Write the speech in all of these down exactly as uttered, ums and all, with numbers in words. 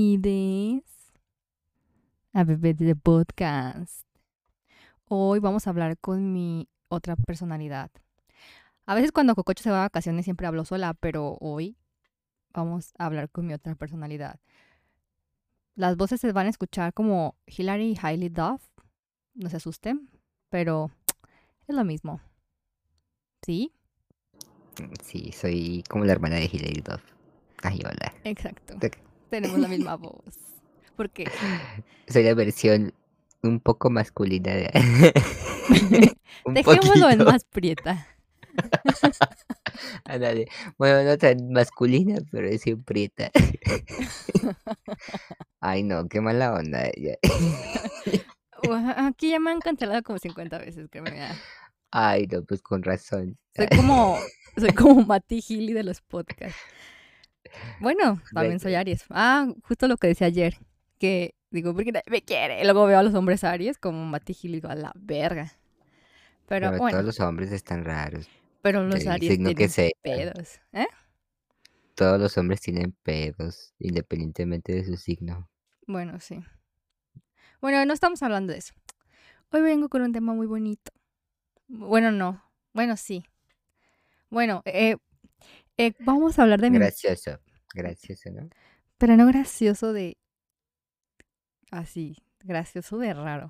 Bienvenidos a Bebé de Podcast. Hoy vamos a hablar con mi otra personalidad. A veces cuando Cococho se va de vacaciones siempre hablo sola, pero hoy vamos a hablar con mi otra personalidad. Las voces se van a escuchar como Hilary y Hailey Duff. No se asusten, pero es lo mismo. ¿Sí? Sí, soy como la hermana de Hilary Duff. Ay, hola. Exacto. Te- Tenemos la misma voz. ¿Por qué? Soy la versión un poco masculina de... un Dejémoslo en poquito. más prieta. Ándale. Bueno, no tan masculina, pero es bien prieta. Ay, no, qué mala onda ella. Aquí ya me han cancelado como cincuenta veces, que me da. Ay, no, pues con razón. Soy como, soy como Mati Gili de los podcasts. Bueno, también soy Bueno, Aries. Ah, justo lo que decía ayer. Que digo, porque nadie me quiere. Y luego veo a los hombres Aries como Mati Gili y digo, a la verga. Pero pero bueno, todos los hombres están raros. pero los Del Aries signo que tienen sea. pedos. ¿Eh? Todos los hombres tienen pedos, independientemente de su signo. Bueno, sí. Bueno, no estamos hablando de eso. Hoy vengo con un tema muy bonito. Bueno, no. Bueno, sí. Bueno, eh, eh, vamos a hablar de mi... Gracioso. Gracioso, ¿no? Pero no gracioso de... Así. Gracioso de raro.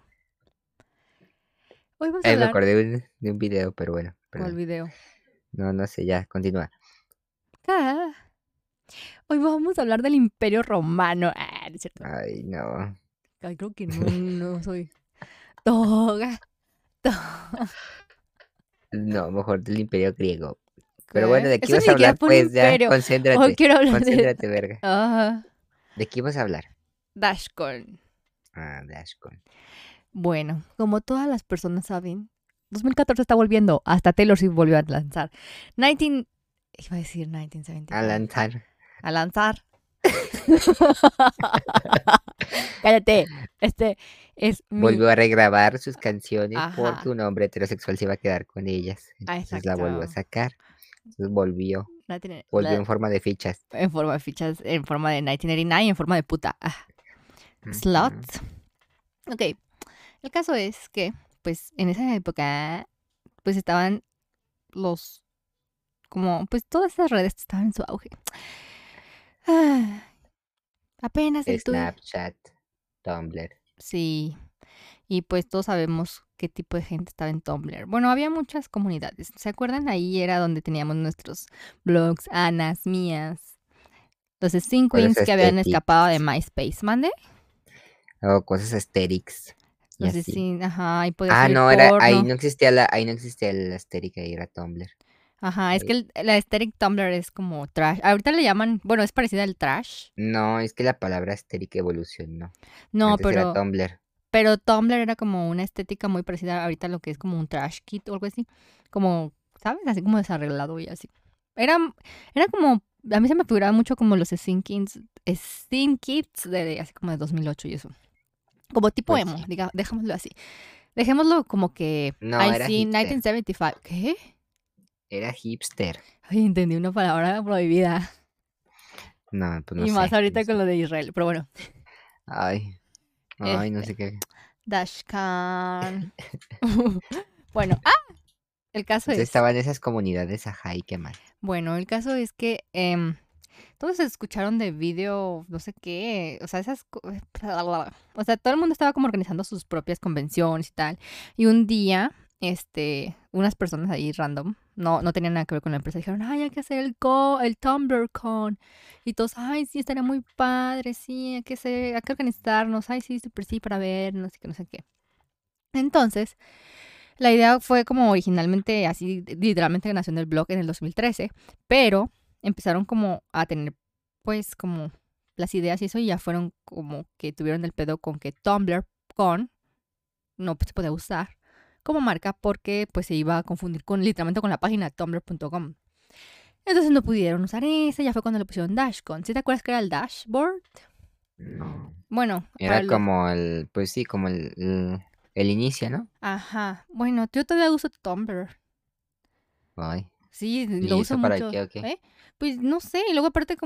Hoy vamos a Ay, me hablar... acordé de un, de un video, pero bueno, ¿Cuál perdón. video? No, no sé, ya, continúa. Ah, hoy vamos a hablar del Imperio Romano. Ah, no es cierto. Ay, no. Ay, creo que no, no soy toga. to- No, mejor del Imperio Griego. Pero bueno, ¿Qué? ¿de qué Eso ni ibas a siquiera hablar? fue un Pues ya, imperio. Hoy concéntrate. quiero hablar de Concéntrate, verga. ah, ¿De qué ibas a hablar? Dashcon. Ah, Dashcon. Bueno, como todas las personas saben, dos mil catorce está volviendo. Hasta Taylor Swift volvió a lanzar. diecinueve... Iba a decir mil novecientos setenta y cinco. Alanzar. A lanzar. Cállate. Este es mi... Volvió a regrabar sus canciones porque Ajá. un hombre heterosexual se iba a quedar con ellas. Ah, Entonces la volvió a exacto. sacar. Entonces volvió. La tiene- Volvió la- en forma de fichas. en forma de fichas, en forma de mil novecientos ochenta y nueve, en forma de puta. Ah, slot. Ujú. Ok, el caso es que, pues, en esa época, pues estaban los, como, pues todas esas redes estaban en su auge. Ah, apenas el tuyo. Snapchat, Tumblr. Sí, y pues todos sabemos qué tipo de gente estaba en Tumblr. Bueno, había muchas comunidades. ¿Se acuerdan? Ahí era donde teníamos nuestros blogs, Anas, mías, los Scene O los Queens que habían escapado de aesthetics. MySpace. ¿Mande? O cosas aesthetics. Y Los así. Scene, ajá, y podía Ah, subir no, era, ahí porno. no existía la, ahí no existía el aesthetic, ahí era Tumblr. Ajá, es que Ahí- el, el aesthetic Tumblr es como trash. Ahorita le llaman, bueno, es parecida al trash. No, es que la palabra aesthetic evolucionó. No, Antes era pero, Tumblr. pero Tumblr era como una estética muy parecida ahorita a lo que es como un trash kit o algo así. Como, ¿sabes? Así como desarreglado y así. Era, era como, a mí se me figuraba mucho como los Scene Kids, Scene Kids de, de así como de dos mil ocho y eso. Como tipo Pues emo, sí. diga, dejémoslo así. Dejémoslo como que No, I era see hipster. mil novecientos setenta y cinco. ¿Qué? Era hipster. Ay, entendí una palabra prohibida. No, pues no Y más sé. ahorita no con sé. lo de Israel. Pero bueno, Ay, ay, no este, sé qué. Dashcan. Bueno, ah, el caso Entonces es, estaban esas comunidades, ajá, ¿y qué más? bueno, el caso es que em, todos escucharon de video, no sé qué, o sea, esas, co- o sea, todo el mundo estaba como organizando sus propias convenciones y tal. Y un día, este, unas personas ahí random, no, no tenían nada que ver con la empresa, dijeron, ay, hay que hacer el co, el TumblrCon. Y todos, ay, sí, estaría muy padre, sí, hay que hacer, hay que organizarnos, ay, sí, súper sí, para vernos y que no sé qué. Entonces, la idea fue como originalmente así, literalmente nació en el blog en el dos mil trece, pero empezaron como a tener pues como las ideas y eso y ya fueron como que tuvieron el pedo con que Tumblr con no se podía usar como marca porque pues se iba a confundir con literalmente con la página tumblr punto com. Entonces no pudieron usar ese, ya fue cuando le pusieron Dashcon. ¿Sí te acuerdas que era el dashboard? No. Bueno, para Era los... como el, pues sí, como el, el, el inicio, ¿no? Ajá, bueno, yo todavía uso Tumblr. Ay. Sí, lo ¿Y uso eso para mucho, qué o qué? ¿eh? Pues no sé, y luego aparte como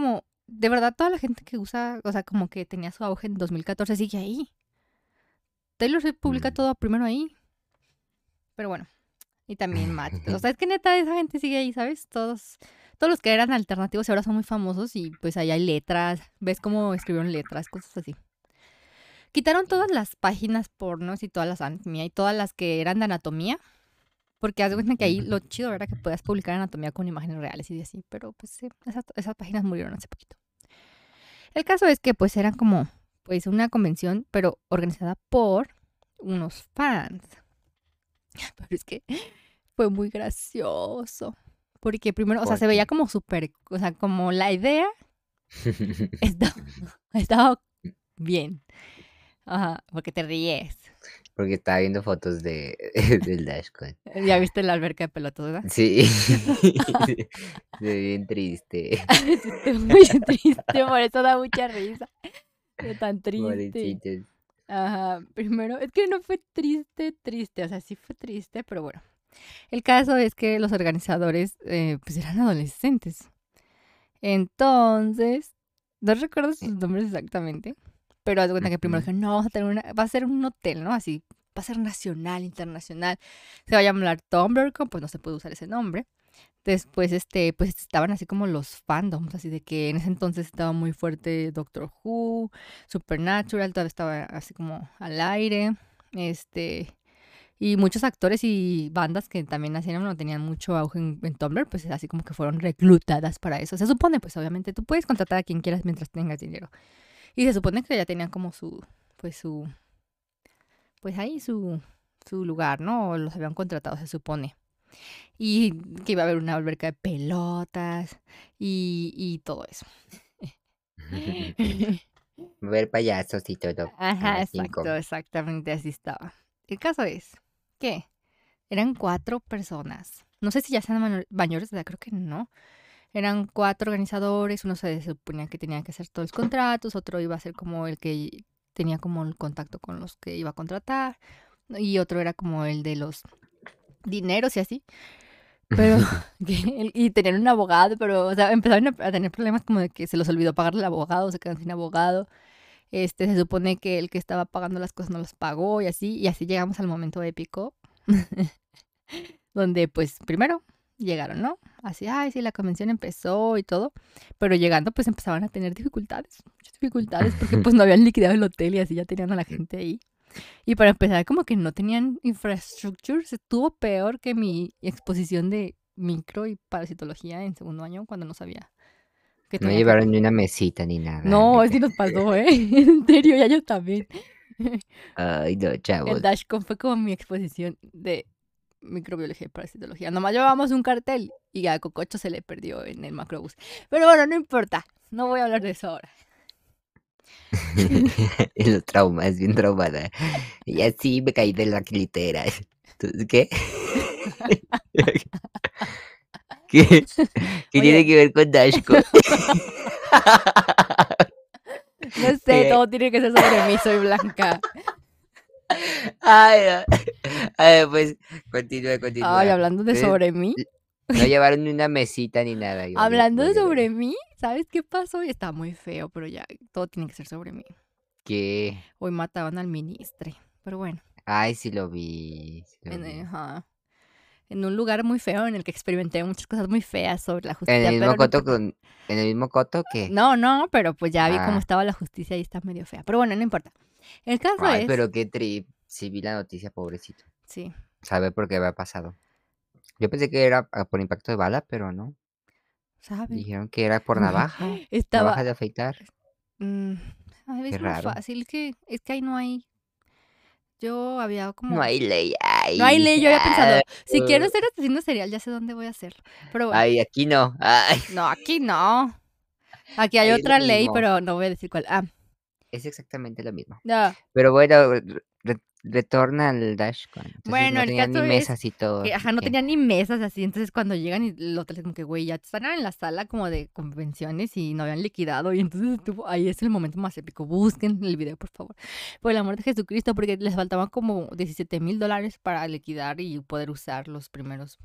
de verdad toda la gente que usa, o sea, como que tenía su auge en dos mil catorce sigue ahí. Taylor Swift publica Mm. todo primero ahí. Pero bueno, y también Matt. O sea, es que neta esa gente sigue ahí, ¿sabes? Todos, todos los que eran alternativos y ahora son muy famosos y pues ahí hay letras. ¿Ves cómo escribieron letras? Cosas así. Quitaron todas las páginas pornos y todas las anatomía y todas las que eran de anatomía. Porque haz de cuenta que ahí lo chido era que podías publicar anatomía con imágenes reales y así. Pero pues sí, esas, esas páginas murieron hace poquito. El caso es que pues eran como pues una convención, pero organizada por unos fans. Pero es que fue muy gracioso. Porque primero, o sea, ¿Por se veía qué? como súper, o sea, como la idea estaba, estaba bien. Ajá, porque te ríes. Porque estaba viendo fotos de del Dashcon. Ya viste la alberca de pelotas, ¿verdad? Sí. Se ve bien triste. Sí, estoy muy triste, por eso da mucha risa. De tan triste. Pobrecitos. Ajá, primero, es que no fue triste, triste, o sea, sí fue triste, pero bueno. El caso es que los organizadores, eh, pues eran adolescentes. Entonces, no recuerdo sus nombres exactamente, pero haz de cuenta que primero Ujú. dijeron, no, vamos a tener una, va a ser un hotel, ¿no? Así, va a ser nacional, internacional. Se va a llamar Tumblr.com, pues no se puede usar ese nombre. Después, este, pues estaban así como los fandoms, así de que en ese entonces estaba muy fuerte Doctor Who, Supernatural, todavía estaba así como al aire, este, y muchos actores y bandas que también hacían, no tenían mucho auge en, en Tumblr, pues así como que fueron reclutadas para eso. Se supone, pues obviamente tú puedes contratar a quien quieras mientras tengas dinero. Y se supone que ya tenían como su, pues su, pues ahí su, su lugar, ¿no? O los habían contratado, se supone. Y que iba a haber una alberca de pelotas y, y todo eso. Ver payasos y todo a Ajá, las cinco. exacto, exactamente así estaba. El caso es que eran cuatro personas. No sé si ya sean mano- mayores de edad, creo que no. Eran cuatro organizadores, uno se suponía que tenía que hacer todos los contratos, otro iba a ser como el que tenía como el contacto con los que iba a contratar, y otro era como el de los dineros y así. Pero, que el- y tenían un abogado, pero, o sea, empezaron a a tener problemas como de que se los olvidó pagarle al abogado, se quedaron sin abogado. Este, se supone que el que estaba pagando las cosas no los pagó y así, y así llegamos al momento épico, donde pues primero llegaron, ¿no? Así, ay, sí, la convención empezó y todo, pero llegando pues empezaban a tener dificultades, muchas dificultades, porque pues no habían liquidado el hotel y así ya tenían a la gente ahí. Y para empezar, como que no tenían infrastructure, se estuvo peor que mi exposición de micro y parasitología en segundo año cuando no sabía que No tenía que... llevaron ni una mesita ni nada, No, neta. sí nos pasó, ¿eh? En serio, ya yo también. Ay, no, El chavos. Dashcon fue como mi exposición de microbiología y parasitología. Nomás llevábamos un cartel y a Cococho se le perdió en el macrobús. Pero bueno, no importa. No voy a hablar de eso ahora. Y los traumas, bien traumada. Y así me caí de la litera. Entonces, ¿qué? ¿Qué? ¿Qué tiene Oye, que ver con Dashco? no sé, Oye, todo tiene que ser sobre mí, soy blanca. ay, no. A ver, pues, continúa, Ay, continúa. hablando de Entonces, sobre mí. no llevaron ni una mesita ni nada, y valió, Hablando de valió ver. sobre mí, ¿sabes qué pasó? Y está muy feo, pero ya todo tiene que ser sobre mí. ¿Qué? Hoy mataban al ministre. Pero bueno, Ay, sí lo vi, sí lo en, eh, vi. ajá, en un lugar muy feo en el que experimenté muchas cosas muy feas sobre la ¿En justicia, el mismo pero no coto importa. con, en el mismo coto qué? No, no, pero pues ya vi cómo Ah, estaba la justicia y está medio fea. Pero bueno, no importa. El caso ay, es, pero qué trip. Sí vi la noticia, pobrecito. sí, Saber por qué había pasado. Yo pensé que era ah, por impacto de bala, pero no. ¿sabe? Dijeron que era por navaja. Estaba, Navaja de afeitar. mm, ay, Qué es muy raro. fácil, es que, es que ahí no hay, yo había No como, hay ley. no hay Ay, ley, yo había ah, pensado, si quiero ser asesino serial, ya sé dónde voy a hacerlo. Pero bueno, ay, aquí no. Ay, no, aquí no. Aquí hay ahí es lo otra ley, mismo. pero no voy a decir cuál. Ah, Es exactamente lo mismo. no. Pero bueno, re- re- retorna al Dashcon. Entonces Bueno, no el tenían caso ni es mesas y todo. que, ajá, ¿Y no qué? tenían ni mesas así, entonces cuando llegan y el hotel es como que, güey, ya están en la sala como de convenciones y no habían liquidado y entonces estuvo, ahí es el momento más épico, busquen el video, por favor, por el amor de Jesucristo, porque les faltaban como diecisiete mil dólares para liquidar y poder usar los primeros.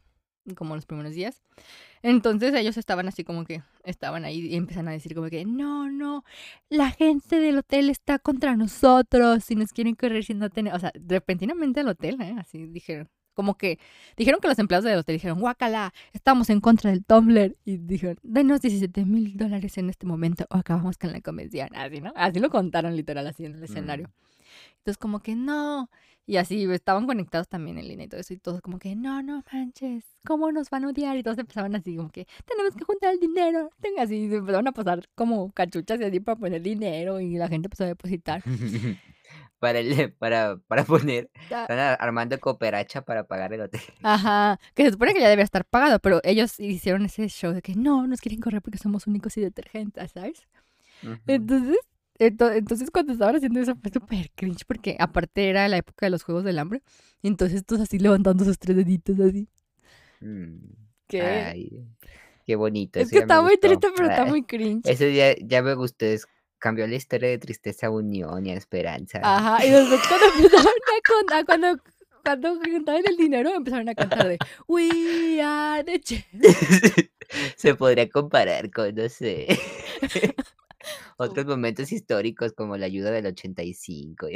como los primeros días. Entonces ellos estaban así como que, estaban ahí y empiezan a decir como que, no, no, la gente del hotel está contra nosotros, si nos quieren correr si no tenemos, o sea, repentinamente el hotel, ¿eh? Así dijeron, como que, dijeron que los empleados del hotel dijeron, guácala, estamos en contra del Tumblr, y dijeron, denos diecisiete mil dólares en este momento o acabamos con la convención, así, ¿no? Así lo contaron literal, así en el escenario. Mm. Entonces como que no, y así estaban conectados también en línea y todo eso, y todos como que, no, no manches, ¿cómo nos van a odiar? Y todos empezaban así como que, tenemos que juntar el dinero, tenga así, se empezaron a pasar como cachuchas y así para poner dinero, y la gente empezó a depositar. Para el para para poner Ta- están a armando cooperacha para pagar el hotel. Ajá, que se supone que ya debía estar pagado, pero ellos hicieron ese show de que no, nos quieren correr porque somos únicos y detergentes, ¿sabes? Ujú. Entonces, ento- entonces cuando estaban haciendo eso fue súper cringe porque aparte era la época de los Juegos del Hambre. Y entonces todos así levantando sus tres deditos así. Mm. Que Ay, qué bonito, es eso que ya me está muy gustó. triste, pero está Ah, muy cringe. eso ya ya me gustó, es cambió la historia de tristeza a unión y a esperanza. Ajá, y después cuando empezaron a contar, cuando, cuando juntaban el dinero, empezaron a cantar de We are the champions. Se podría comparar con, no sé, otros momentos históricos como la ayuda del ochenta y cinco.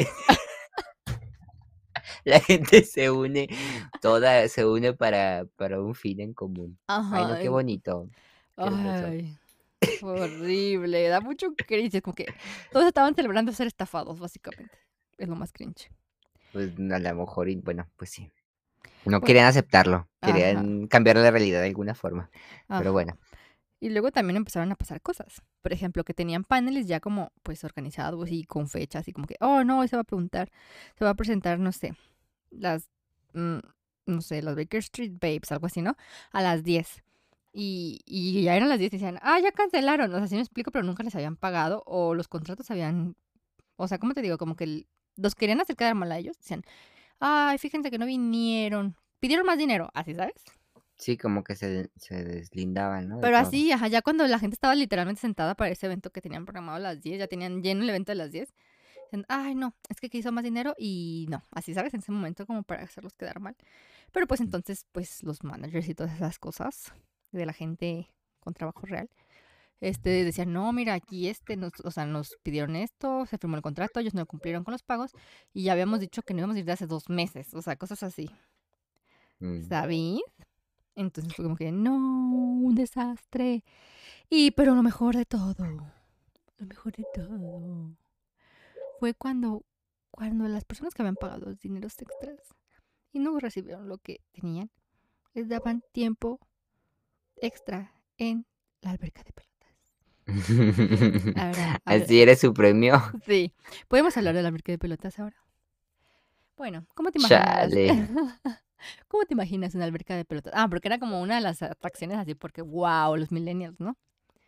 La gente se une, toda se une para para un fin en común. Ay, no, Ajá, qué en- bonito, qué hermoso. ay, fue horrible, da mucho cringe, es como que todos estaban celebrando ser estafados, básicamente. Es lo más cringe. Pues, a lo mejor y bueno, pues sí. No Bueno, querían aceptarlo, ajá, querían cambiar la realidad de alguna forma, pero ajá. bueno. Y luego también empezaron a pasar cosas. Por ejemplo, que tenían paneles ya como pues organizados y con fechas y como que, oh no, hoy se va a preguntar, se va a presentar, no sé, las, mm, no sé, los Baker Street Babes, algo así, ¿no? A las diez. Y, y ya eran las diez y decían, ah, ya cancelaron. O sea, sí me explico, pero nunca les habían pagado o los contratos habían, o sea, ¿cómo te digo? Como que el- los querían hacer quedar mal a ellos. Decían, ay, fíjense que no vinieron. Pidieron más dinero, así, ¿sabes? Sí, como que se se deslindaban, ¿no?, de Pero todo. así, ajá, ya cuando la gente estaba literalmente sentada para ese evento que tenían programado a las diez, ya tenían lleno el evento de las diez. Dicen, ay, no, es que quiso más dinero y no, así, ¿sabes? En ese momento como para hacerlos quedar mal. Pero pues entonces, pues los managers y todas esas cosas de la gente con trabajo real, este, decían, no, mira, aquí este, nos, o sea, nos pidieron esto, se firmó el contrato, ellos no cumplieron con los pagos y ya habíamos dicho que no íbamos a ir de hace dos meses, o sea, cosas así, Mm. ¿sabes? Entonces fue como que, no, un desastre. Y, pero lo mejor de todo, lo mejor de todo, fue cuando, cuando las personas que habían pagado los dineros extras y no recibieron lo que tenían, les daban tiempo extra en la alberca de pelotas. Ahora, ahora, ¿Así era su premio? sí, ¿podemos hablar de la alberca de pelotas ahora? Bueno, ¿cómo te imaginas? Chale. ¿Cómo te imaginas una alberca de pelotas? Ah, porque era como una de las atracciones así, porque wow, los millennials, ¿no?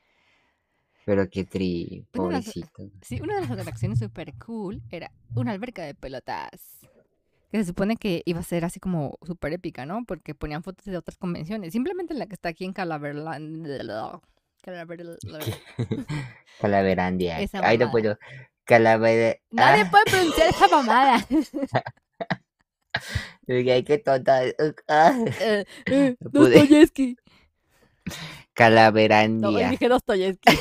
Pero qué tri, Una de las, pobrecito. sí, una de las atracciones súper cool era una alberca de pelotas. Que se supone que iba a ser así como súper épica, ¿no? Porque ponían fotos de otras convenciones. Simplemente la que está aquí en Calaverland. Calaverland. ¿Qué? Calaverandia. Esa Ay, no mamada. puedo. Calavera. Nadie Ah, puede pronunciar esa mamada. ay, qué tonta. Ah, Eh, eh, no pude. Dostoyevsky. No, hoy Calaverandia. dije Dostoyevsky.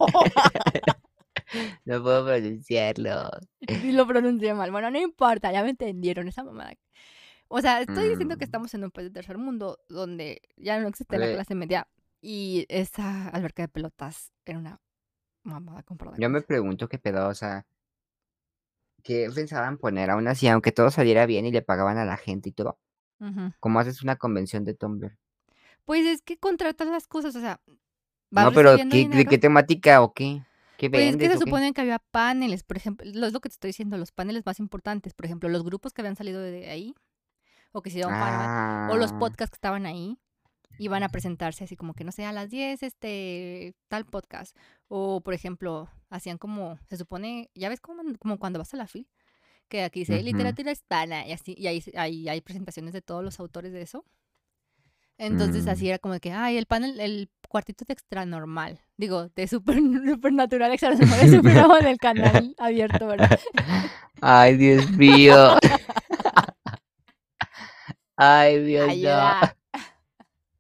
No puedo pronunciarlo. Y lo pronuncié mal. Bueno, no importa, ya me entendieron esa mamada. O sea, estoy diciendo que Mm, estamos en un país de tercer mundo donde ya no existe la eh, clase media y esa alberca de pelotas era una mamada comparada yo con me eso. pregunto qué pedo, o sea, ¿qué pensaban poner aún así, aunque todo saliera bien y le pagaban a la gente y todo? Ujú. ¿Cómo haces una convención de Tumblr? Pues es que contratas las cosas, o sea, vas No, pero recibiendo ¿qué, de dinero. qué temática o qué? ¿Qué Pues es que vendes se o qué? supone que había paneles, por ejemplo, lo- es lo que te estoy diciendo, los paneles más importantes, por ejemplo, los grupos que habían salido de ahí, o que se iban para, o los Ah, podcasts que estaban ahí, iban a presentarse así como que, no sé, a las diez, este, tal podcast, o por ejemplo, hacían como, se supone, ya ves como, como cuando vas a la F I L, que aquí dice ujú, literatura hispana, y así, y ahí, ahí hay presentaciones de todos los autores de eso. Entonces mm. así era como de que, ay, el panel, el cuartito de extra normal. Digo, de super, supernatural extra normal. Es un programa del canal abierto, ¿verdad? Ay, Dios mío. Ay, Dios, no. Ayuda.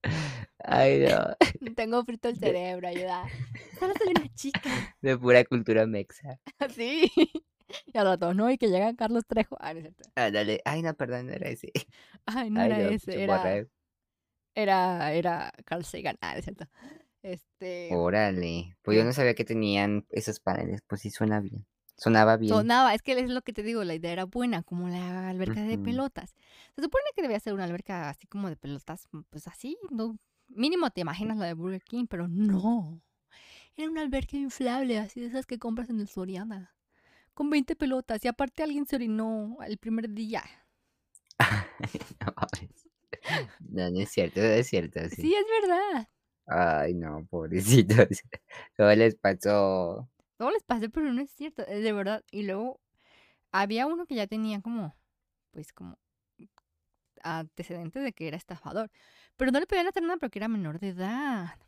Ay, no. Tengo frito el De, cerebro, ayuda. Solo soy una chica. de pura cultura mexa. Sí. Y al rato, ¿no? Y que llega Carlos Trejo. Ah, no es cierto. Ándale. Ay, no, perdón, no era ese. Ay, no Ay, era no, ese, pinche era, borrego. era, era Carl Sagan. Ah, no es cierto. Este, Órale. Pues yo ¿qué? no sabía que tenían esos paneles. Pues sí suena bien. Sonaba bien. Sonaba, es que es lo que te digo, la idea era buena, como la alberca de Ujú. pelotas. Se supone que debía ser una alberca así como de pelotas, mm, pues así, no, mínimo te imaginas la de Burger King, pero no. Era una alberca inflable, así de esas que compras en el Soriana, con veinte pelotas, y aparte alguien se orinó el primer día. No mames. No, no es cierto, no es cierto, sí. Sí, es verdad. Ay, no, pobrecitos. Todo les pasó. Todo les pasé, pero no es cierto, es de verdad. Y luego había uno que ya tenía como, pues como antecedentes de que era estafador, pero no le podían hacer nada porque era menor de edad.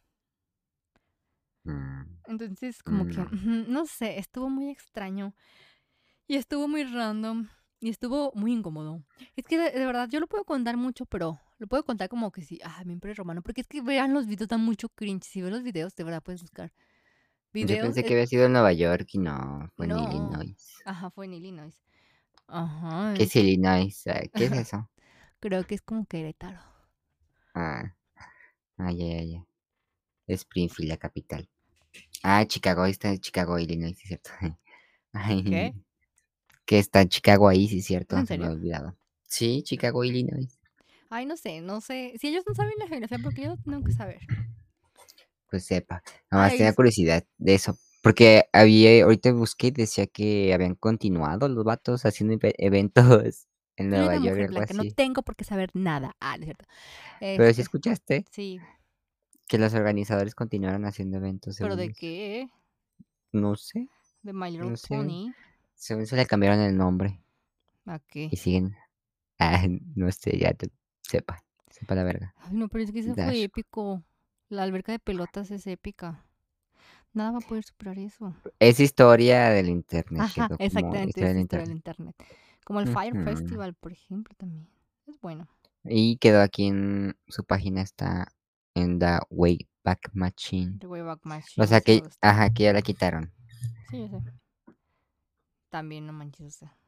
Mm, Entonces, como que, mm, ujú, no sé, estuvo muy extraño y estuvo muy random y estuvo muy incómodo. Es que de, de verdad yo lo puedo contar mucho, pero lo puedo contar como que sí, ah, mi Imperio Romano, porque es que vean los videos, dan mucho cringe. Si ves los videos, de verdad puedes buscar Yo videos. pensé que eh, había sido en Nueva York y no, fue en no, Illinois. ajá, fue en Illinois. Ajá, ¿Qué es- es Illinois? Ah, ¿qué es eso? creo que es como Querétaro. Ah, ah, ya, ya, ya. Springfield, la capital. Ah, Chicago, está en Chicago, Illinois, sí, es cierto. ¿Qué? Ay, que está en Chicago ahí, sí, es ¿Es cierto, en se me ha serio? olvidado. Sí, Chicago, Illinois. Ay, no sé, no sé. Si ellos no saben la geografía, porque yo tengo que saber. Pues sepa. Nada más Ay, tenía curiosidad de eso. Porque había, ahorita busqué y decía que habían continuado los vatos haciendo eve- eventos en soy Nueva una York, mujer algo blanca, no así. tengo por qué saber nada. Ah, no es cierto. Pero sí Este, escuchaste sí, que los organizadores continuaron haciendo eventos pero según ¿de ellos. qué? No sé, De My Little no sé. Pony. Según se le cambiaron el nombre ¿A qué? y siguen. Ah, no sé, ya te sepa. Sepa la verga. Ay, no, pero es que ese fue Dash. épico. La alberca de pelotas es épica. Nada va a poder superar eso. Es historia del internet, Ajá, quedó como exactamente, historia es del historia del internet. internet. Como el Fire Ujú. Festival, por ejemplo, también. Es bueno. Y quedó aquí en su página, está en The Wayback Machine. The Wayback O Machine, sea ese me que, gusta. ajá, que ya la quitaron. Sí, yo sé. También no manches, o sea.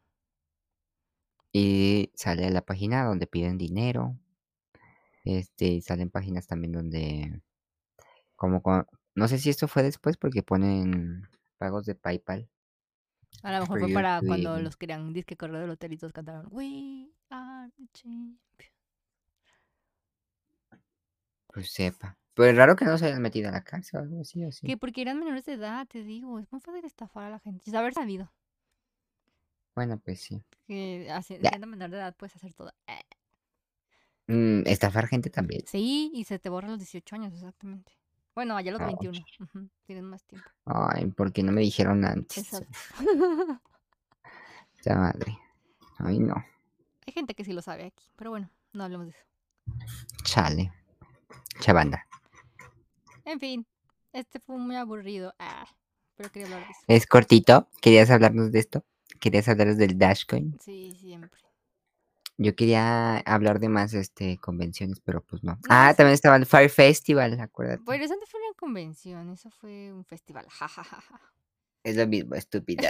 Y sale la página donde piden dinero. Este, y salen páginas también donde, como, cua- no sé si esto fue después porque ponen pagos de PayPal A lo mejor for fue you para to cuando even. los querían disque correr del hotel y todos cantaron We are the champions. Pues sepa. Pues raro que no se hayan metido a la cárcel o algo así, o sí. Que porque eran menores de edad, te digo. Es muy fácil estafar a la gente. Sin haber sabido Bueno, pues sí. que haci- Ya. siendo menor de edad puedes hacer todo. Eh, Mm, estafar gente también. Sí, y se te borra a los dieciocho años, exactamente. Bueno, allá a los Ay, veintiuno. Ujú, tienes más tiempo. ay, ¿por qué no me dijeron antes? Exacto. Esta madre. Ay, no. Hay gente que sí lo sabe aquí, pero bueno, no hablemos de eso. Chale. Chavanda. En fin, este fue muy aburrido. Ah, pero quería hablar de eso. Es cortito. ¿Querías hablarnos de esto? ¿Querías hablarnos del Dashcoin? Sí, siempre. Yo quería hablar de más este convenciones, pero pues no. No, Ah, sí. también estaba el Fire Festival, acuérdate. Pero eso no fue una convención, eso fue un festival. Ja, ja, ja, ja. Es lo mismo, estúpida.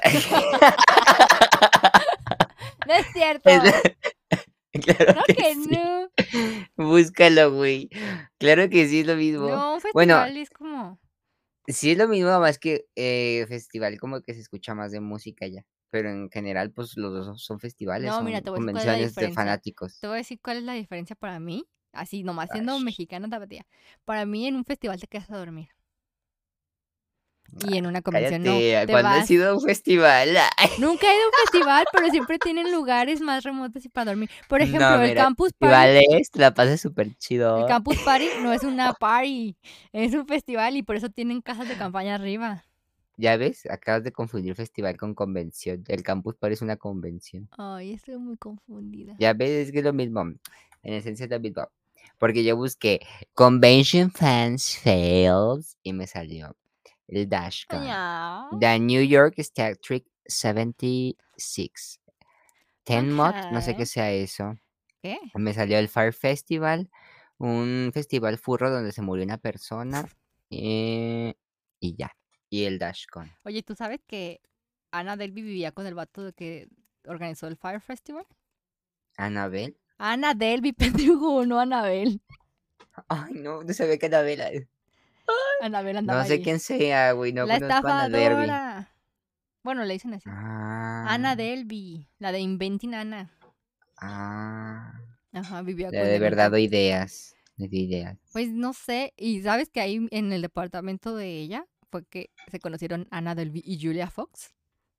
No es cierto. Es lo- Claro Creo que que sí. no. Búscalo, güey. Claro que sí es lo mismo. No, un Bueno, festival es como. sí es lo mismo, más que eh, festival como que se escucha más de música ya. Pero en general, pues los dos son son festivales, No, mira, son te voy a decir cuál es la convenciones de diferencia. fanáticos. Te voy a decir cuál es la diferencia para mí. Así, nomás siendo Ash, mexicana tapatía. Para mí en un festival te quedas a dormir. Y en una convención no. cállate, Te ¿cuándo ha vas. sido un festival? Nunca he ido a un festival, pero siempre tienen lugares más remotos y para dormir. Por No, ejemplo, el mira, Campus Party. festivales, te la pasas súper El chido. Campus Party no es una party, es un festival y por eso tienen casas de campaña arriba. Ya ves, acabas de confundir festival con convención. El campus parece una convención. Ay, estoy muy confundida. Ya ves, es que es lo mismo. En esencia es lo mismo. Porque yo busqué Convention Fans Fails y me salió el Dashcon. Ya. The New York Star Trek setenta y seis. Ten Mod, no sé qué Ajá. sea eso. ¿Qué? Me salió el Fire Festival, un festival furro donde se murió una persona eh, y ya. Y el Dashcon. Oye, ¿tú sabes que Ana Delvey vivía con el vato de que organizó el Fire Festival? ¿Anabel? Ana Delvey, pendejo, no Anabel. Ay, no, no sabía que Anabel. era- Anabel andaba No sé ahí. quién sea, güey, no La conozco a Ana Derby. estafadora. Bueno, le dicen así. Ah, Ana Delvey, la de Inventing Anna. ah. Ajá, vivía La con de él un verdad doy tiempo. ideas. Le di ideas. Pues no sé, y sabes que ahí en el departamento de ella fue que se conocieron Ana Delvey y Julia Fox.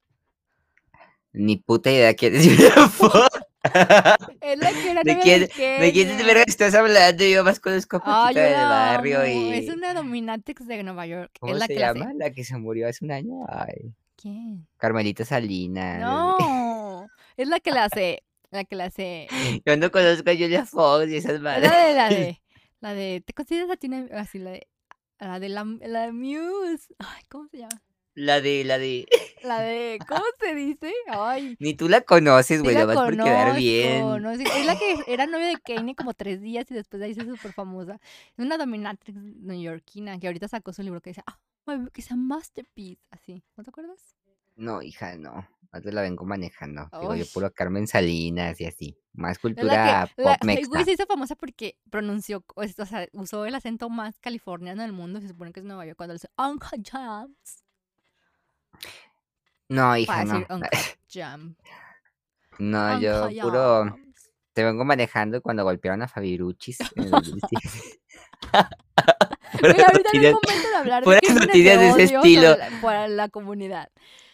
Ni puta idea quién es Julia Fox. Es la que era ¿De novia quién, de de quién de verga Kenia. estás hablando? Yo más conozco a Ah, Paquita yo del la barrio amo. Es y... una dominatrix de Nueva York. Es ¿Cómo la se clase. llama? La que se murió hace un año. Ay, ¿Quién? Carmelita Salinas. No, es la que la hace. La que la hace. Yo no conozco a Julia Fox y esas Es madres. la de la de. La de. ¿Te consideras a ti una- así? La de. La de la, la de Muse. Ay, ¿cómo se llama? La de, la de... La de. ¿Cómo se dice? Ay. Ni tú la conoces, Sí güey, la nomás por quedar conozco, bien. ¿no? Sí, es la que era novia de Kanye como tres días y después de ahí se hizo súper famosa. Es una dominatrix neoyorquina que ahorita sacó su libro que dice, ah, my- que sea masterpiece, así. ¿No te acuerdas? No, hija, no. Antes la vengo manejando. Digo, Ay, yo puro Carmen Salinas y así. Más es la que, cultura la, pop ay, güey, mexa. se hizo famosa porque pronunció, o es- o sea, usó el acento más californiano del mundo, se supone que es Nueva York, cuando le dice Uncle Jams, No, para hija, decir no. Uncle Jam, No, yo Uncle puro Jams. te vengo manejando cuando golpearon a Fabiruchis en el dos mil diez. Puras Mira, ahorita no es noticias, momento de hablar de puras crímenes de noticias de ese odio sobre estilo. la, para la comunidad.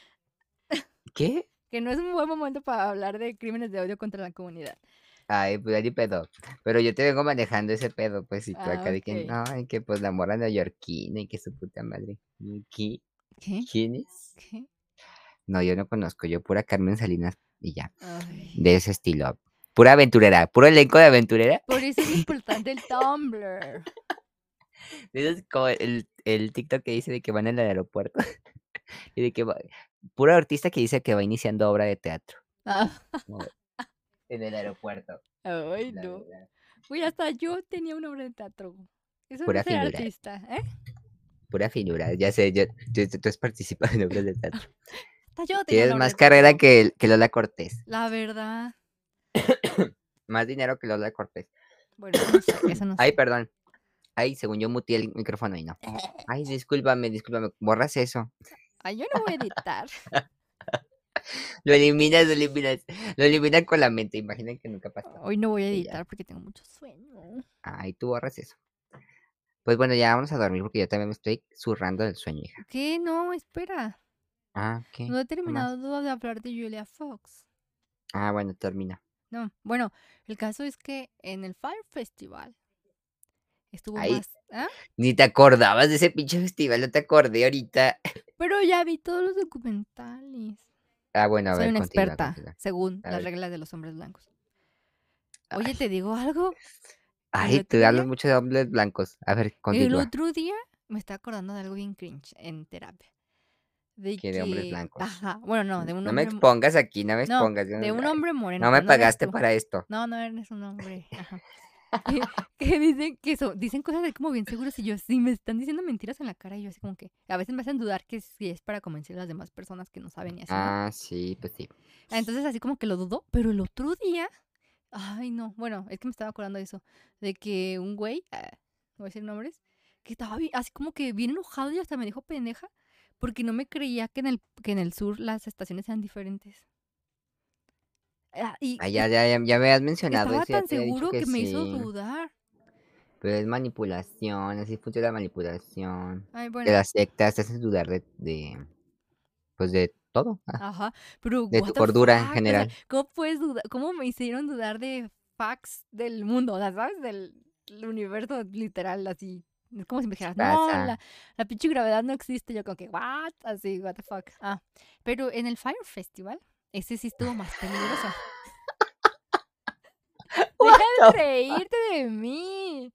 ¿Qué? Que no es un buen momento para hablar de crímenes de odio contra la comunidad. Ay, pues ya ni pedo. Pero yo te vengo manejando ese pedo, pues, y tú Ah, acá de que, ok. no, y que pues la mora neoyorquina y que su puta madre. ¿Y qué? ¿Qué? ¿Quién es? ¿Qué? No, yo no conozco, yo pura Carmen Salinas y ya. Ay. De ese estilo. Pura aventurera, puro elenco de aventurera. Por eso es importante el Tumblr. De esos como el, el TikTok que dice de que van en el aeropuerto. Y de que va, puro artista que dice que va iniciando obra de teatro. Ah, Como en el aeropuerto. ay, La no. verdad. Uy, hasta yo tenía una obra de teatro. Eso no Pura es ser finura, artista, ¿eh? pura finura. Ya sé, yo, tú, tú- tú has participado en obras de teatro. Hasta yo tenía Tienes una obra más de carrera teatro. que, que Lola Cortés. La verdad. Más dinero que Lola Cortés. Bueno, eso no sé, eso no Ay, sé. perdón. Ay, según yo muteé el micrófono y no. Ay, discúlpame, discúlpame. Borras eso. Ay, yo no voy a editar. Lo eliminas, lo eliminas. Lo eliminan con la mente. Imaginen que nunca pasó. Hoy no voy a Y ya. editar porque tengo mucho sueño. Ay, tú borras eso. Pues bueno, ya vamos a dormir porque yo también me estoy zurrando del sueño, hija. ¿Qué? No, espera. Ah, ¿qué? No he ¿Qué más? terminado de hablar de Julia Fox. Ah, bueno, termina. No, bueno, el caso es que en el Fire Festival estuvo Ay, más... ¿Ah? ni te acordabas de ese pinche festival, no te acordé ahorita. Pero ya vi todos los documentales. Ah, bueno, a Soy ver, una continúa, experta, continúa. según A las ver. reglas de los hombres blancos. Oye, Ay, ¿te digo algo? El ay, tú otro hablas día, mucho de hombres blancos. A ver, el continúa. otro día me estaba acordando de algo bien cringe en terapia. De Que de hombres que... blancos. Ajá, bueno, no, de un No me hombre... mo- expongas aquí, no me No, expongas. yo de no, un ay, hombre moreno, no me pero no eres pagaste tú. para esto. No, no eres un hombre. Ajá. Que, que dicen que so- dicen cosas de como bien seguros y yo sí me están diciendo mentiras en la cara y yo así como que a veces me hacen dudar que si es para convencer a las demás personas que no saben y así, ¿no? Ah, sí, pues sí. Ah, entonces así como que lo dudo, pero el otro día, ay no, bueno, es que me estaba acordando de eso, de que un güey, ah, no voy a decir nombres, que estaba bi- así como que bien enojado y hasta me dijo pendeja porque no me creía que en el, que en el sur las estaciones sean diferentes. Ah, y Ah, ya, ya, ya, ya me has mencionado estaba eso, ya tan te había dicho seguro que que me hizo sí. dudar. Pero es manipulación, así funciona la manipulación. Ay, De bueno, las sectas te hacen dudar de, de, pues de todo, ah, ajá, pero de what tu the cordura en fuck, o sea, general. ¿cómo puedes dudar? ¿Cómo me hicieron dudar de facts del mundo? O sea, ¿sabes? Del, del universo literal, así. Es como si me dijeras, no, Pasa. la, la pinche gravedad no existe. Yo como que, what? Así, what the fuck. Ah, pero en el Fire Festival, ese sí estuvo más peligroso. Deja de reírte de mí.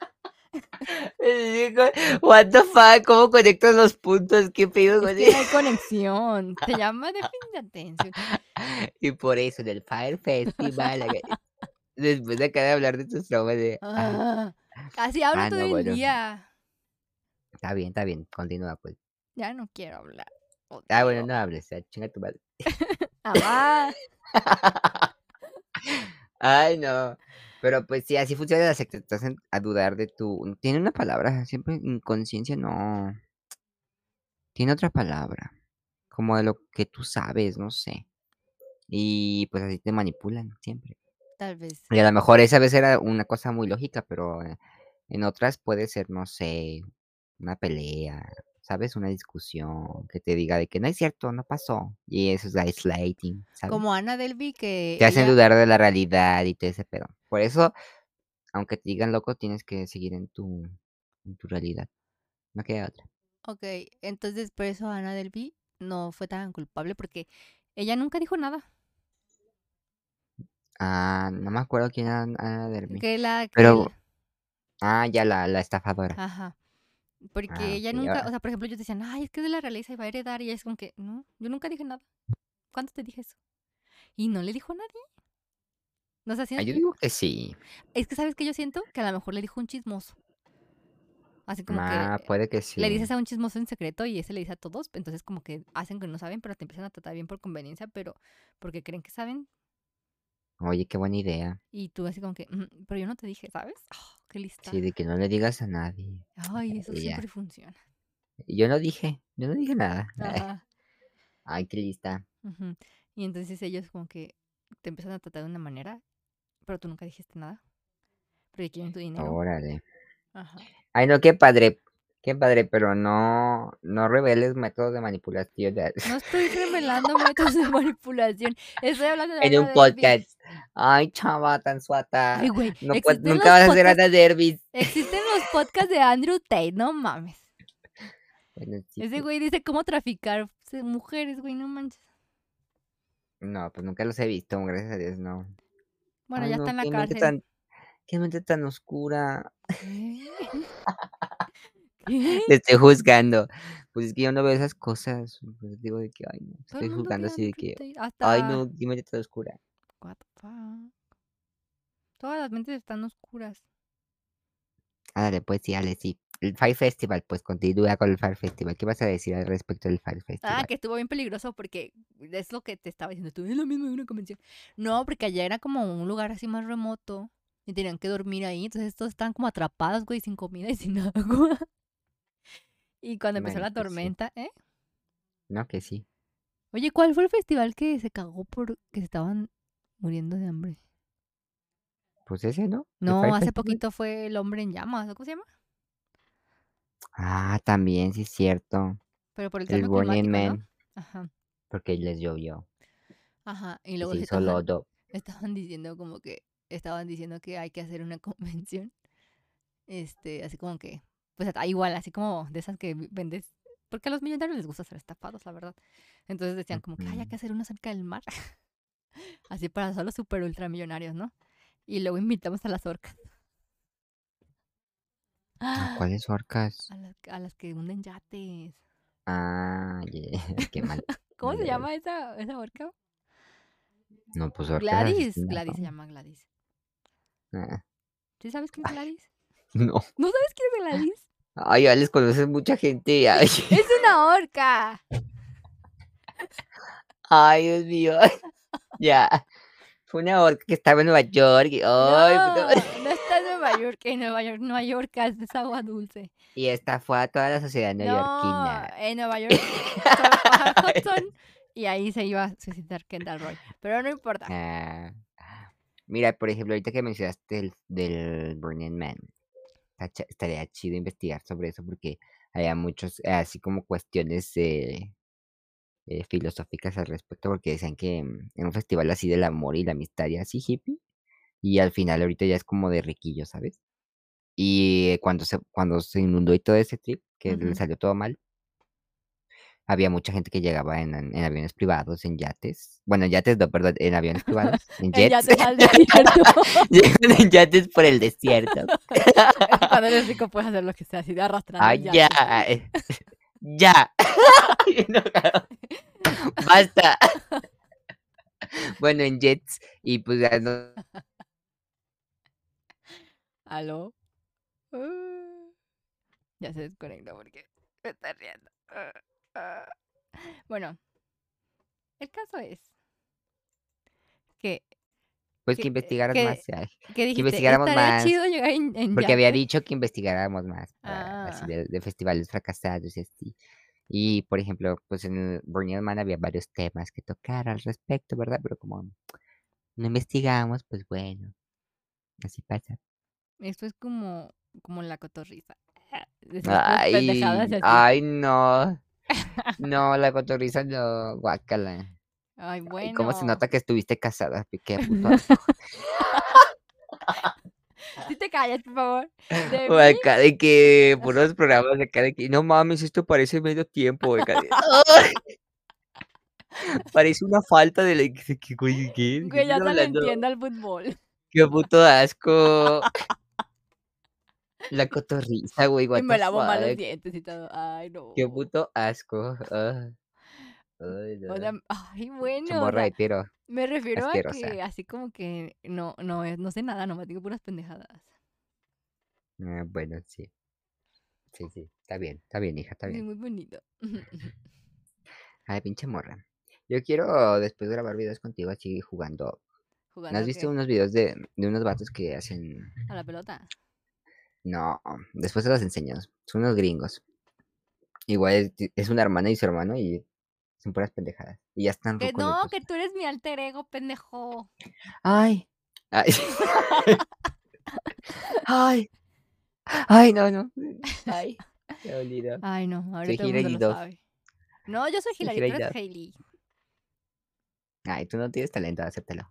Digo, what the fuck, ¿cómo conectas los puntos? ¿Qué pedo con Es que no hay conexión. Te llama déficit de atención. Y por eso, en el Fire Festival, acá- después de acá de hablar de tus traumas de... ah, Ah, Así hablo Ah, todo no, el bueno. día. Está bien, está bien. Continúa, pues. Ya no quiero hablar. Ah, bueno, Odio. no hables. Ya, chinga tu madre. Mamá. Ay, no. Pero pues sí, así funciona la secta. Te hacen a dudar de tu. Tiene una palabra, siempre inconsciencia, no. Tiene otra palabra. Como de lo que tú sabes, no sé. Y pues así te manipulan siempre. Tal vez. Y a lo mejor esa vez era una cosa muy lógica, pero eh, en otras puede ser, no sé, una pelea, ¿sabes? Una discusión que te diga de que no es cierto, no pasó. Y eso es gaslighting, ¿sabes? Como Ana Delvey, que Te hacen ella. dudar de la realidad y todo ese pedo. Por eso, aunque te digan loco, tienes que seguir en tu, en tu realidad. No queda otra. Ok, entonces por eso Ana Delvey no fue tan culpable porque ella nunca dijo nada. Ah, no me acuerdo quién era Ana Derby. Que la que Pero, el- ah, ya la, la estafadora. ajá. Porque Ah, ella ok. nunca, o Ahora, sea, por ejemplo, ellos decían, ay, es que de la realeza y va a heredar, y ella es como que, no, yo nunca dije nada. ¿Cuándo te dije eso? Y no le dijo a nadie. No sé, ah, así- yo digo que sí. es que sabes que yo siento que a lo mejor le dijo un chismoso. Así como que Ah, puede que le sí. dices a un chismoso en secreto y ese le dice a todos, entonces como que hacen que no saben, pero te empiezan a tratar bien por conveniencia, pero porque creen que saben. Oye, qué buena idea. Y tú así como que, "Mm, pero yo no te dije, ¿sabes? Oh, qué Sí, lista. de que no le digas a nadie. Ay, eso Y ya. siempre funciona. Y yo no dije, yo no dije nada. Ajá. Ay, qué lista. Ujú. Y entonces ellos como que te empiezan a tratar de una manera, pero tú nunca dijiste nada, porque quieren tu dinero. Órale. Ajá. Ay, no, qué padre. Qué padre, pero no, no reveles métodos de manipulación de- No estoy revelando métodos de manipulación. Estoy hablando de en Ana un Delvey. podcast. Ay, chava, tan Ay, suata. güey, No, puedes- existen nunca los vas a ser podcasts, Ana Dervis. existen los podcasts de Andrew Tate, no mames. Bueno, sí, Ese pues. güey dice cómo traficar se- mujeres, güey, no manches. No, pues nunca los he visto, gracias a Dios, no. Bueno, Ay, ya está no, en la qué mente cárcel. tan, qué mente tan oscura. ¿Qué? ¿Qué? Te estoy juzgando. Pues es que yo no veo esas cosas. Pues digo de que, ay, no. Todo el Estoy mundo juzgando ve así de Andrew que, Tate. ay, Hasta... no, qué mente tan oscura. What the fuck? Todas las mentes están oscuras. Ándale, pues sí, Ale, sí. El Fire Festival, pues continúa con el Fire Festival. ¿Qué vas a decir al respecto del Fire Ah, Festival? que estuvo bien peligroso porque es lo que te estaba diciendo tú, es lo mismo de una convención. No, porque allá era como un lugar así más remoto y tenían que dormir ahí, entonces todos estaban como atrapados, güey, sin comida y sin agua. Y cuando empezó Bueno, la pues sí. tormenta, ¿eh? No, que sí. Oye, ¿cuál fue el festival que se cagó por que se estaban muriendo de hambre? Pues ese, ¿no? El No, Fire hace Festival. poquito fue el hombre en llamas, ¿o ¿cómo se llama? Ah, también, sí es cierto. Pero por el El cambio Burning climático, ¿no? Man, Ajá, porque les llovió ajá. Y y luego se hizo estaban, lodo. estaban diciendo como que, estaban diciendo que hay que hacer una convención. Este, así como que, pues ah, igual, así como de esas que vendes, porque a los millonarios les gusta ser estafados, la verdad. Entonces decían como que "Ay, hay Ujú. que hacer una cerca del mar, así para solo super ultramillonarios, ¿no? Y luego invitamos a las orcas, ¿A a cuáles orcas? las, a las que hunden yates. Ah, yeah, qué mal. ¿Cómo se Mal. llama esa, esa orca? No, pues orcas Gladys, asesinas, Gladys se ¿no? llama Gladys. Ah, ¿Sí sabes quién es Gladys? no. ¿No sabes quién es Gladys? Ay, ya les conoces mucha gente. Ay, ¡Es una orca! ay, Dios mío. Ya. Fue una orca que estaba en Nueva York. Y, ay, puta madre. No, no está en Nueva York, en Nueva York, Nueva York es agua dulce. Y esta fue a toda la sociedad No, neoyorquina. en Nueva York solo baja Hudson y ahí se iba a suicidar Kendall Roy. Pero no importa. Ah, mira, por ejemplo, ahorita que mencionaste del, del Burning Man, está cha- estaría chido investigar sobre eso porque había muchos, eh, así como cuestiones eh, eh, filosóficas al respecto, porque decían que mm, en un festival así del amor y la amistad y así hippie, y al final ahorita ya es como de riquillo, ¿sabes? Y eh, cuando se, cuando se inundó y todo ese trip, que le Ujú. salió todo mal, había mucha gente que llegaba en, en aviones privados, en yates. Bueno, en yates, no, perdón, en aviones privados, en En jets. yates al desierto. Llegan en yates por el desierto. Es que cuando eres rico puedes hacer lo que sea, así de arrastrando el ¡Ay, ya! yate. eh, ¡Ya! Bien enojado. ¡Basta! Bueno, en jets, y pues ya no ¿Aló? Ah, ya se desconectó porque me está riendo. Ah, ah. Bueno, el caso es que, Pues que que, investigaras más, que, ay, que que dijiste, investigáramos estaría más, chido llegar en, en porque había yate. dicho que investigáramos más, ah, así Ah, de, de festivales fracasados y así. Y, por ejemplo, pues en el Burning Man había varios temas que tocar al respecto, ¿verdad? Pero como no investigamos, pues bueno, así pasa. esto es como, como la cotorriza. Decimos puras pendejadas Ay, así. ay, no, no, la cotorriza no, guácala. Ay, Ay, cómo se bueno. nota que estuviste casada, qué puto asco. Si te callas, por favor. De O mí. acá de que, puros programas de acá de que, no mames, esto parece medio tiempo, de acá de, ¡ay! Parece una falta de la, que, que, güey, ¿qué? ¿De qué Güey, estás ya se le hablando? entiende al fútbol. Qué puto asco. La cotorriza, güey, Y what the me lavo mal los fuck. dientes y todo. Ay, Qué no. puto asco. Ah, ay, O no. sea, ay, bueno, o Chomorra sea, hetero, me refiero a asquerosa. que así como que no, no, es- no sé nada, nomás digo puras pendejadas. Ah, bueno, sí. Sí, sí. Está bien, está bien, hija, está Sí, bien. muy bonito. Ay, pinche morra. Yo quiero después grabar videos contigo así jugando. ¿No has ¿Jugando visto qué? unos videos de, de unos vatos que hacen? ¿A la pelota? No, después te los enseño. Son unos gringos. Igual es, es una hermana y su hermano y son puras pendejadas. Y ya están Que rucos los no, dos. que tú eres mi alter ego, pendejo. Ay, ay, ay, ay, no, no. Ay, me dolido. Ay, no, ahora Soy todo el mundo Hilary lo Duff. sabe. No, yo soy Soy Hilary, tú Hilary eres Duff. Hailey. Ay, tú no tienes talento, acéptalo.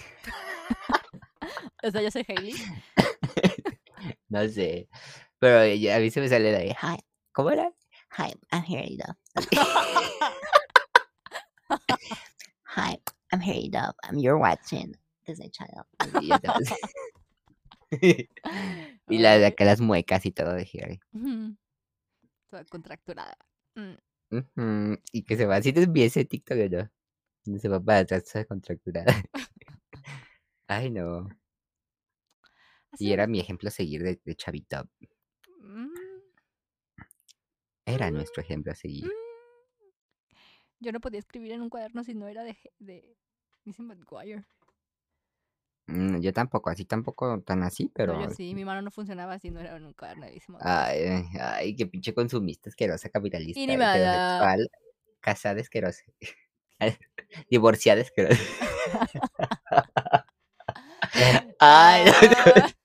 O sea, yo soy Hailey. No sé. Pero ya- a mí se me sale de ahí. Hi, ¿cómo era? Hi, I'm Hilary Duff. Hi, I'm Harry Duff. I'm you're watching Disney Channel. Así, ya sabes. Y la de Ay. acá las muecas y todo de Harry. Ujú. Toda contracturada. Mm. Ujú. Y que se va, si te envié ese TikTok o no, donde se va para atrás toda contracturada. Ay, no. Así Y me era mi gusta. ejemplo a seguir de, de chavito. Mm, Era nuestro mm, ejemplo a seguir. mm. Yo no podía escribir en un cuaderno si no era de, de Lizzie McGuire. Mm, yo tampoco, así tampoco tan así, No, yo pero. sí, mi mano no funcionaba si no era en un cuaderno de Lizzie McGuire. Ay, ay, qué pinche consumista asquerosa, capitalista, Inimada. heterosexual, casada asquerosa. Divorciada asquerosa. Ay, no, no. Ah.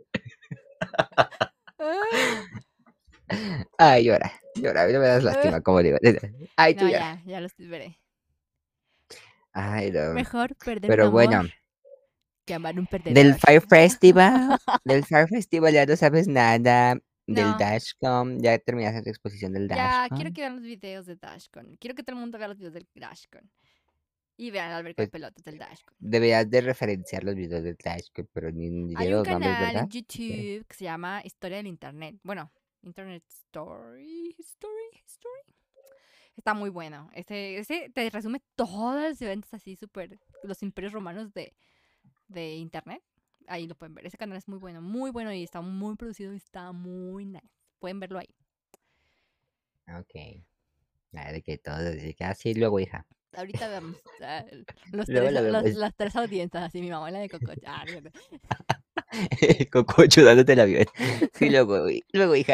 Ah. Ay, llora, llora, no me das Ah. lástima, como digo. Ay, tú No, llora. ya, ya lo veré. Ay, no. Mejor perder un Pero amor bueno, que amar un del perdedor. Fire Festival, del Fire Festival ya no sabes nada. Del No, Dashcom, ya terminaste tu exposición del ya quiero Dashcom. que vean los videos de Dashcon. Quiero que todo el mundo vea los videos del Dashcon. Y vean la alberca de Pues pelotas del Dashcon. deberías de referenciar los videos del Dashcom, pero ni, ni Hay de un los nombres, canal ¿verdad? en YouTube que se llama Historia del Internet. Bueno, Internet Story, Story, Story. Está muy bueno. Ese, ese te resume todos los eventos así súper, los imperios romanos de, de Internet. Ahí lo pueden ver. Ese canal es muy bueno, muy bueno y está muy producido y está muy nice. Pueden verlo ahí. Ok. Nada de que todo, de que así luego, hija. Ahorita vemos ah, los Luego tres, lo los- vemos. las tres audiencias, así mi mamá y la de Coco. Ah, no, no. Cococho dándote el avión. Sí, luego, luego, hija.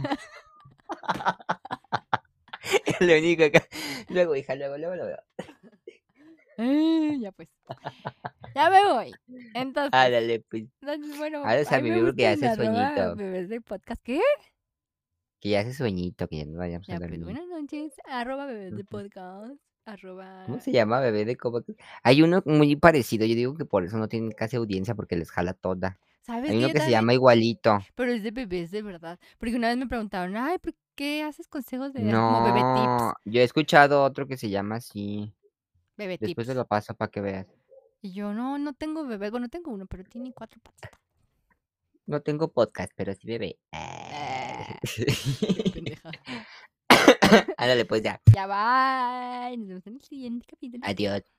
Lo único acá. Luego, hija, luego, luego lo veo. Eh, ya pues. Ya me voy. Entonces, Ándale, pues. entonces, bueno, Ahora a ahí mi me libro que gusta ya en hace arroba sueñito. bebés de podcast. ¿Qué? Que ya hace sueñito, que ya nos vayamos a Ya pues, dormir. buenas noches. Arroba bebés de Ujú. podcast. ¿Cómo Arroba... se llama, bebé de cómo? Hay uno muy parecido. Yo digo que por eso no tienen casi audiencia porque les jala toda. ¿Sabes Hay qué? uno Yo que se también. llama igualito. Pero es de bebés de verdad. Porque una vez me preguntaron, ay, ¿por qué haces consejos de así como bebé tips? No, yo he escuchado otro que se llama así. Bebé Después te tips. lo paso para que veas. Y yo, no, no tengo bebés. Bueno, tengo uno, pero tiene cuatro patitas. No tengo podcast, pero sí bebé. Ah, qué pendeja. Ándale, pues ya. Ya va. Nos vemos en el siguiente capítulo. Adiós.